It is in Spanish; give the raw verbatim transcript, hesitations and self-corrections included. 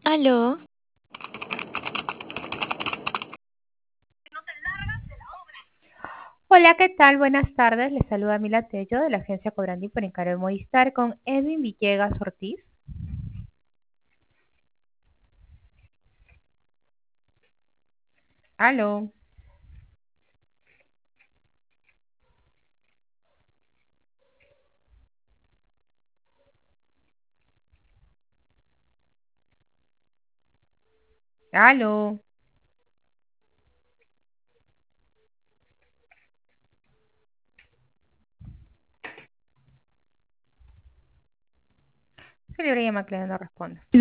Aló, Hola, ¿qué tal? Buenas tardes. Les saluda Mila Tello de la agencia Cobrandi por encargo de Movistar con Edwin Villegas Ortiz. Aló, aló. Celebra llama que no responde.